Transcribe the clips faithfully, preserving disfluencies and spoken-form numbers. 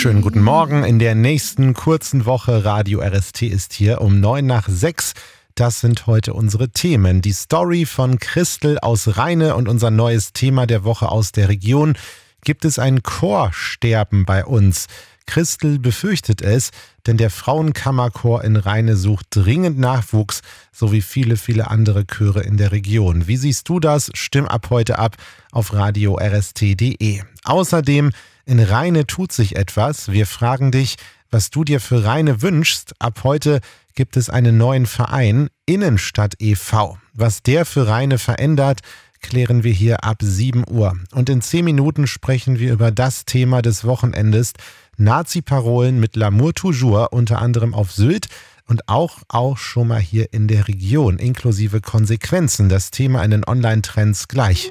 wunderschönen guten Morgen. In der nächsten kurzen Woche Radio R S T ist hier um neun nach sechs. Das sind heute unsere Themen. Die Story von Christel aus Rheine und unser neues Thema der Woche aus der Region. Gibt es ein Chorsterben bei uns? Christel befürchtet es, denn der Frauenkammerchor in Rheine sucht dringend Nachwuchs, so wie viele, viele andere Chöre in der Region. Wie siehst du das? Stimm ab heute ab auf radio r s t punkt d e. Außerdem, in Rheine tut sich etwas. Wir fragen dich, was du dir für Rheine wünschst. Ab heute gibt es einen neuen Verein, Innenstadt e V. Was der für Rheine verändert, klären wir hier ab sieben Uhr. Und in zehn Minuten sprechen wir über das Thema des Wochenendes, Nazi-Parolen mit L'amour toujours, unter anderem auf Sylt und auch, auch schon mal hier in der Region, inklusive Konsequenzen. Das Thema in den Online-Trends gleich.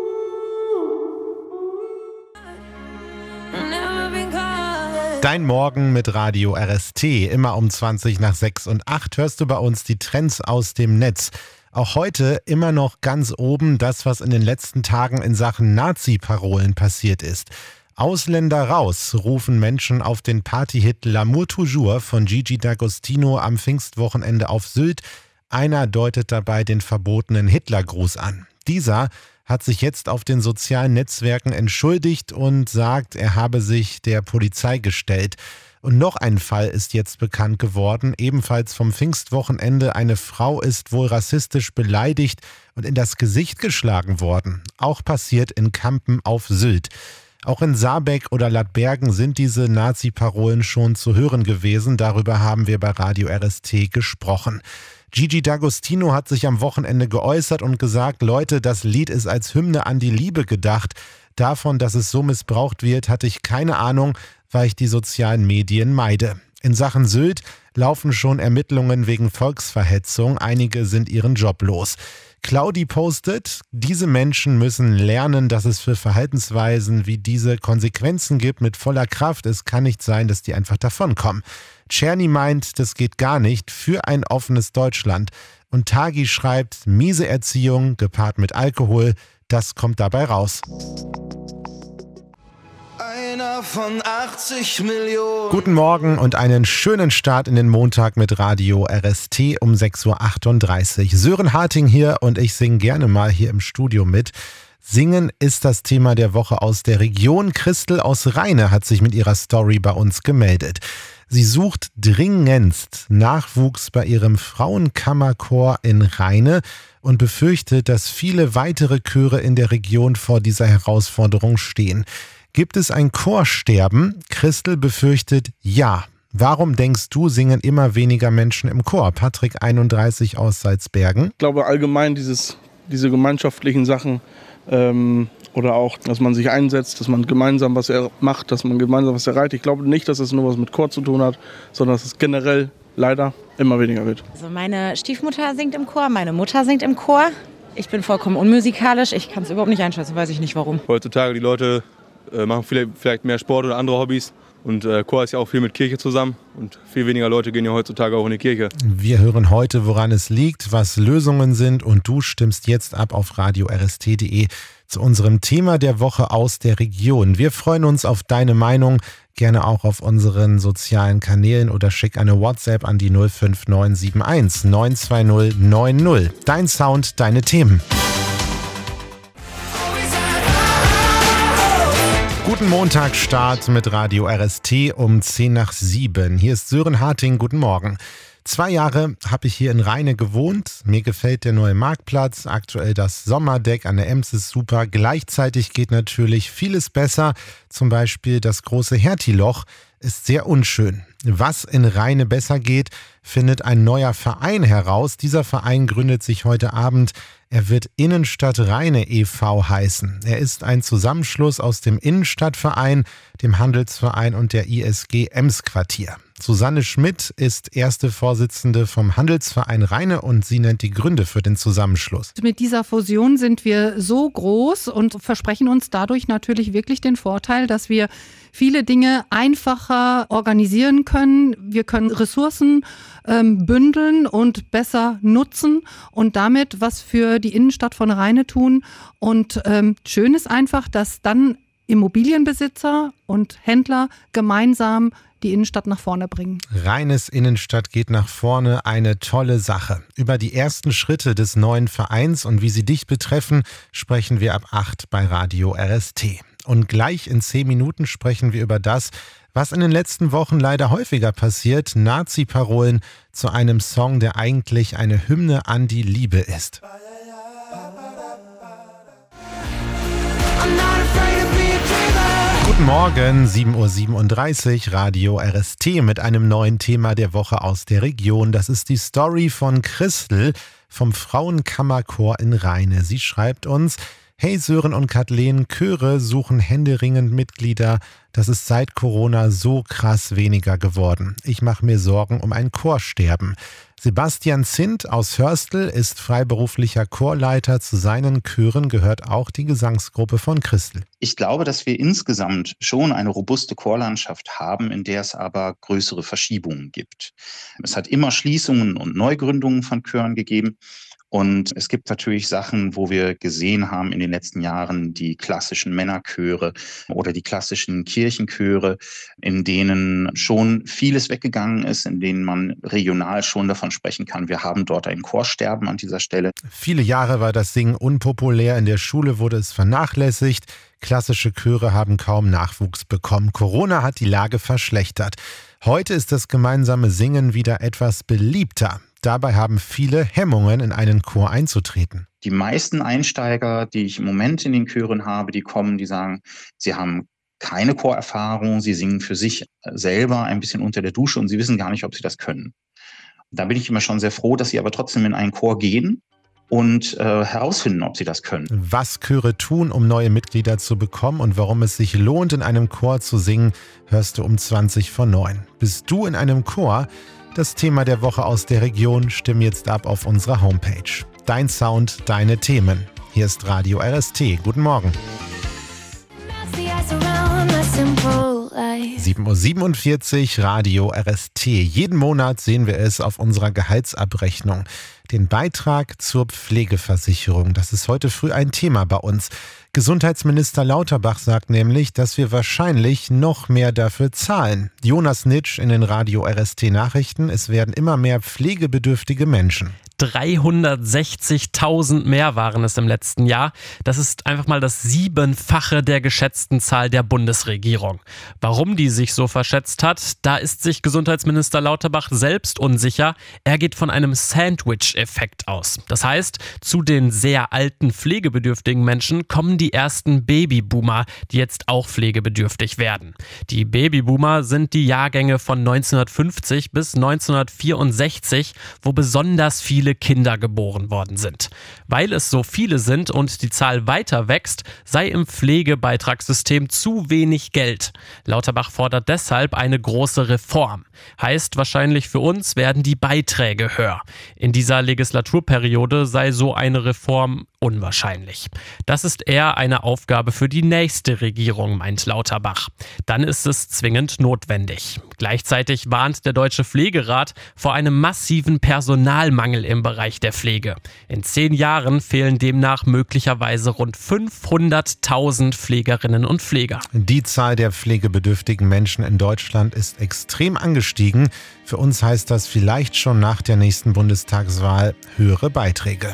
Dein Morgen mit Radio R S T, immer um zwanzig nach sechs und acht hörst du bei uns die Trends aus dem Netz. Auch heute immer noch ganz oben das, was in den letzten Tagen in Sachen Nazi-Parolen passiert ist. Ausländer raus, rufen Menschen auf den Partyhit L'amour toujours von Gigi D'Agostino am Pfingstwochenende auf Sylt. Einer deutet dabei den verbotenen Hitlergruß an. Dieser hat sich jetzt auf den sozialen Netzwerken entschuldigt und sagt, er habe sich der Polizei gestellt. Und noch ein Fall ist jetzt bekannt geworden, ebenfalls vom Pfingstwochenende. Eine Frau ist wohl rassistisch beleidigt und in das Gesicht geschlagen worden. Auch passiert in Kampen auf Sylt. Auch in Saarbeck oder Lattbergen sind diese Nazi-Parolen schon zu hören gewesen. Darüber haben wir bei Radio R S T gesprochen. Gigi D'Agostino hat sich am Wochenende geäußert und gesagt, Leute, das Lied ist als Hymne an die Liebe gedacht. Davon, dass es so missbraucht wird, hatte ich keine Ahnung, weil ich die sozialen Medien meide. In Sachen Sylt laufen schon Ermittlungen wegen Volksverhetzung. Einige sind ihren Job los. Claudi postet, diese Menschen müssen lernen, dass es für Verhaltensweisen wie diese Konsequenzen gibt mit voller Kraft. Es kann nicht sein, dass die einfach davonkommen. Czerny meint, das geht gar nicht für ein offenes Deutschland. Und Tagi schreibt, miese Erziehung gepaart mit Alkohol, das kommt dabei raus. Einer von achtzig Millionen. Guten Morgen und einen schönen Start in den Montag mit Radio R S T um sechs Uhr achtunddreißig. Sören Harting hier und ich singe gerne mal hier im Studio mit. Singen ist das Thema der Woche aus der Region. Christel aus Rheine hat sich mit ihrer Story bei uns gemeldet. Sie sucht dringendst Nachwuchs bei ihrem Frauenkammerchor in Rheine und befürchtet, dass viele weitere Chöre in der Region vor dieser Herausforderung stehen. Gibt es ein Chorsterben? Christel befürchtet ja. Warum denkst du, singen immer weniger Menschen im Chor? Patrick einunddreißig aus Salzbergen. Ich glaube allgemein dieses, diese gemeinschaftlichen Sachen ähm, oder auch, dass man sich einsetzt, dass man gemeinsam was er macht, dass man gemeinsam was erreicht. Ich glaube nicht, dass es nur was mit Chor zu tun hat, sondern dass es generell leider immer weniger wird. Also meine Stiefmutter singt im Chor, meine Mutter singt im Chor. Ich bin vollkommen unmusikalisch, ich kann es überhaupt nicht einschätzen, weiß ich nicht warum. Heutzutage die Leute äh, machen vielleicht, vielleicht mehr Sport oder andere Hobbys. Und äh, Chor ist ja auch viel mit Kirche zusammen und viel weniger Leute gehen ja heutzutage auch in die Kirche. Wir hören heute, woran es liegt, was Lösungen sind und du stimmst jetzt ab auf radio r s t punkt d e zu unserem Thema der Woche aus der Region. Wir freuen uns auf deine Meinung, gerne auch auf unseren sozialen Kanälen oder schick eine WhatsApp an die null fünf neun sieben eins neun zwei null neun null. Dein Sound, deine Themen. Guten Montagsstart mit Radio R S T um zehn nach sieben. Hier ist Sören Harting, guten Morgen. Zwei Jahre habe ich hier in Rheine gewohnt. Mir gefällt der neue Marktplatz, aktuell das Sommerdeck an der Ems ist super. Gleichzeitig geht natürlich vieles besser. Zum Beispiel das große Hertie-Loch ist sehr unschön. Was in Rheine besser geht, findet ein neuer Verein heraus. Dieser Verein gründet sich heute Abend. Er wird Innenstadt Rheine e V heißen. Er ist ein Zusammenschluss aus dem Innenstadtverein, dem Handelsverein und der I S G Ems-Quartier. Susanne Schmidt ist erste Vorsitzende vom Handelsverein Rheine und sie nennt die Gründe für den Zusammenschluss. Mit dieser Fusion sind wir so groß und versprechen uns dadurch natürlich wirklich den Vorteil, dass wir viele Dinge einfacher organisieren können. Wir können Ressourcen ähm, bündeln und besser nutzen und damit was für die Innenstadt von Rheine tun. Und ähm, schön ist einfach, dass dann Immobilienbesitzer und Händler gemeinsam die Innenstadt nach vorne bringen. Rheines Innenstadt geht nach vorne, eine tolle Sache. Über die ersten Schritte des neuen Vereins und wie sie dich betreffen, sprechen wir ab acht bei Radio R S T. Und gleich in zehn Minuten sprechen wir über das, was in den letzten Wochen leider häufiger passiert, Nazi-Parolen zu einem Song, der eigentlich eine Hymne an die Liebe ist. Guten Morgen, sieben Uhr siebenunddreißig, Radio R S T mit einem neuen Thema der Woche aus der Region. Das ist die Story von Christel vom Frauenkammerchor in Rheine. Sie schreibt uns: Hey Sören und Kathleen, Chöre suchen händeringend Mitglieder. Das ist seit Corona so krass weniger geworden. Ich mache mir Sorgen um ein Chorsterben. Sebastian Zint aus Hörstel ist freiberuflicher Chorleiter. Zu seinen Chören gehört auch die Gesangsgruppe von Christel. Ich glaube, dass wir insgesamt schon eine robuste Chorlandschaft haben, in der es aber größere Verschiebungen gibt. Es hat immer Schließungen und Neugründungen von Chören gegeben. Und es gibt natürlich Sachen, wo wir gesehen haben in den letzten Jahren, die klassischen Männerchöre oder die klassischen Kirchenchöre, in denen schon vieles weggegangen ist, in denen man regional schon davon sprechen kann, wir haben dort ein Chorsterben an dieser Stelle. Viele Jahre war das Singen unpopulär, in der Schule wurde es vernachlässigt. Klassische Chöre haben kaum Nachwuchs bekommen. Corona hat die Lage verschlechtert. Heute ist das gemeinsame Singen wieder etwas beliebter. Dabei haben viele Hemmungen, in einen Chor einzutreten. Die meisten Einsteiger, die ich im Moment in den Chören habe, die kommen, die sagen, sie haben keine Chorerfahrung, sie singen für sich selber ein bisschen unter der Dusche und sie wissen gar nicht, ob sie das können. Da bin ich immer schon sehr froh, dass sie aber trotzdem in einen Chor gehen und äh, herausfinden, ob sie das können. Was Chöre tun, um neue Mitglieder zu bekommen und warum es sich lohnt, in einem Chor zu singen, hörst du um zwanzig vor neun. Bist du in einem Chor? Das Thema der Woche aus der Region, stimm jetzt ab auf unserer Homepage. Dein Sound, deine Themen. Hier ist Radio R S T. Guten Morgen. sieben Uhr siebenundvierzig, Radio R S T. Jeden Monat sehen wir es auf unserer Gehaltsabrechnung. Den Beitrag zur Pflegeversicherung. Das ist heute früh ein Thema bei uns. Gesundheitsminister Lauterbach sagt nämlich, dass wir wahrscheinlich noch mehr dafür zahlen. Jonas Nitsch in den Radio R S T Nachrichten. Es werden immer mehr pflegebedürftige Menschen. dreihundertsechzigtausend mehr waren es im letzten Jahr. Das ist einfach mal das Siebenfache der geschätzten Zahl der Bundesregierung. Warum die sich so verschätzt hat, da ist sich Gesundheitsminister Lauterbach selbst unsicher. Er geht von einem Sandwich-Effekt aus. Das heißt, zu den sehr alten pflegebedürftigen Menschen kommen die ersten Babyboomer, die jetzt auch pflegebedürftig werden. Die Babyboomer sind die Jahrgänge von neunzehnhundertfünfzig bis neunzehnhundertvierundsechzig, wo besonders viele Kinder geboren worden sind. Weil es so viele sind und die Zahl weiter wächst, sei im Pflegebeitragssystem zu wenig Geld. Lauterbach fordert deshalb eine große Reform. Heißt wahrscheinlich für uns, werden die Beiträge höher. In dieser Legislaturperiode sei so eine Reform unwahrscheinlich. Das ist eher eine Aufgabe für die nächste Regierung, meint Lauterbach. Dann ist es zwingend notwendig. Gleichzeitig warnt der Deutsche Pflegerat vor einem massiven Personalmangel im Bereich der Pflege. In zehn Jahren fehlen demnach möglicherweise rund fünfhunderttausend Pflegerinnen und Pfleger. Die Zahl der pflegebedürftigen Menschen in Deutschland ist extrem angestiegen. Für uns heißt das vielleicht schon nach der nächsten Bundestagswahl höhere Beiträge.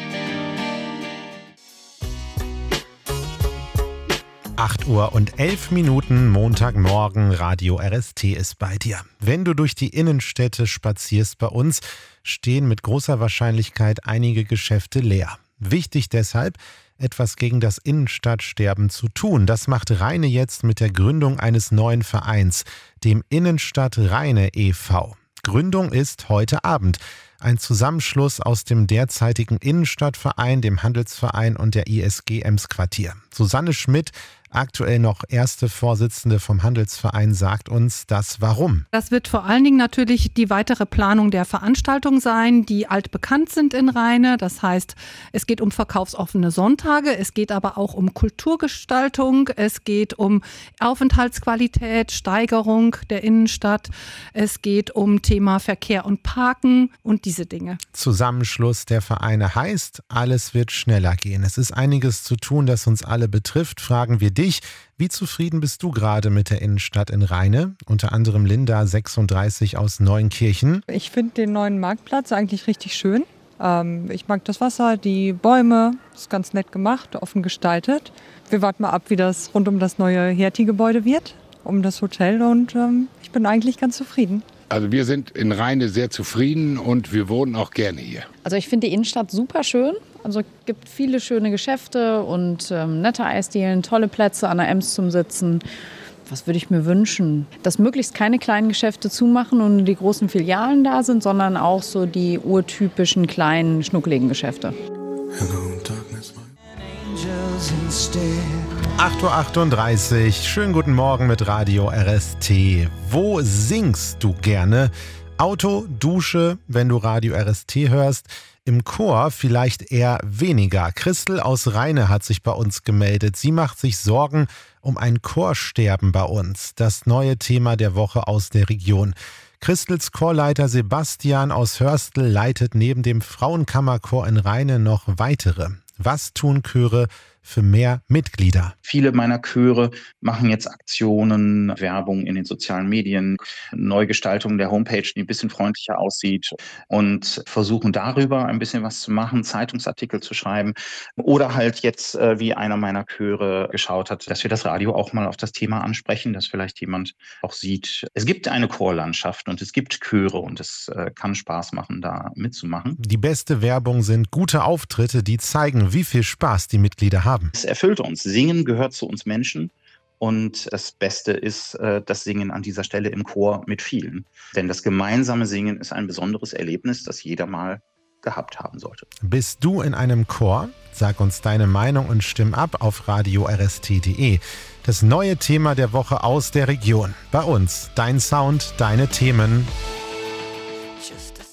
acht Uhr und elf Minuten, Montagmorgen, Radio R S T ist bei dir. Wenn du durch die Innenstädte spazierst bei uns, stehen mit großer Wahrscheinlichkeit einige Geschäfte leer. Wichtig deshalb, etwas gegen das Innenstadtsterben zu tun. Das macht Rheine jetzt mit der Gründung eines neuen Vereins, dem Innenstadt Rheine e V Gründung ist heute Abend. Ein Zusammenschluss aus dem derzeitigen Innenstadtverein, dem Handelsverein und der I S G Emsquartier. Susanne Schmidt, aktuell noch erste Vorsitzende vom Handelsverein, sagt uns das Warum. Das wird vor allen Dingen natürlich die weitere Planung der Veranstaltung sein, die altbekannt sind in Rheine. Das heißt, es geht um verkaufsoffene Sonntage, es geht aber auch um Kulturgestaltung, es geht um Aufenthaltsqualität, Steigerung der Innenstadt, es geht um Thema Verkehr und Parken und diese Dinge. Zusammenschluss der Vereine heißt, alles wird schneller gehen. Es ist einiges zu tun, das uns alle betrifft. Fragen wir dich. dich. Wie zufrieden bist du gerade mit der Innenstadt in Rheine? Unter anderem Linda, sechsunddreißig, aus Neunkirchen. Ich finde den neuen Marktplatz eigentlich richtig schön. Ähm, ich mag das Wasser, die Bäume, ist ganz nett gemacht, offen gestaltet. Wir warten mal ab, wie das rund um das neue Hertie-Gebäude wird, um das Hotel, und ähm, ich bin eigentlich ganz zufrieden. Also wir sind in Rheine sehr zufrieden und wir wohnen auch gerne hier. Also ich finde die Innenstadt super schön. Also es gibt viele schöne Geschäfte und ähm, nette Eisdielen, tolle Plätze an der Ems zum Sitzen. Was würde ich mir wünschen? Dass möglichst keine kleinen Geschäfte zumachen und die großen Filialen da sind, sondern auch so die urtypischen kleinen, schnuckeligen Geschäfte. acht Uhr achtunddreißig, schönen guten Morgen mit Radio R S T. Wo singst du gerne? Auto, Dusche, wenn du Radio R S T hörst. Im Chor vielleicht eher weniger. Christel aus Rheine hat sich bei uns gemeldet. Sie macht sich Sorgen um ein Chorsterben bei uns. Das neue Thema der Woche aus der Region. Christels Chorleiter Sebastian aus Hörstel leitet neben dem Frauenkammerchor in Rheine noch weitere. Was tun Chöre für mehr Mitglieder? Viele meiner Chöre machen jetzt Aktionen, Werbung in den sozialen Medien, Neugestaltung der Homepage, die ein bisschen freundlicher aussieht, und versuchen darüber ein bisschen was zu machen, Zeitungsartikel zu schreiben. Oder halt jetzt, äh, wie einer meiner Chöre geschaut hat, dass wir das Radio auch mal auf das Thema ansprechen, dass vielleicht jemand auch sieht, es gibt eine Chorlandschaft und es gibt Chöre und es äh, kann Spaß machen, da mitzumachen. Die beste Werbung sind gute Auftritte, die zeigen, wie viel Spaß die Mitglieder haben. Es erfüllt uns. Singen gehört zu uns Menschen. Und das Beste ist äh, das Singen an dieser Stelle im Chor mit vielen. Denn das gemeinsame Singen ist ein besonderes Erlebnis, das jeder mal gehabt haben sollte. Bist du in einem Chor? Sag uns deine Meinung und stimm ab auf radio r s t punkt d e. Das neue Thema der Woche aus der Region. Bei uns dein Sound, deine Themen. Just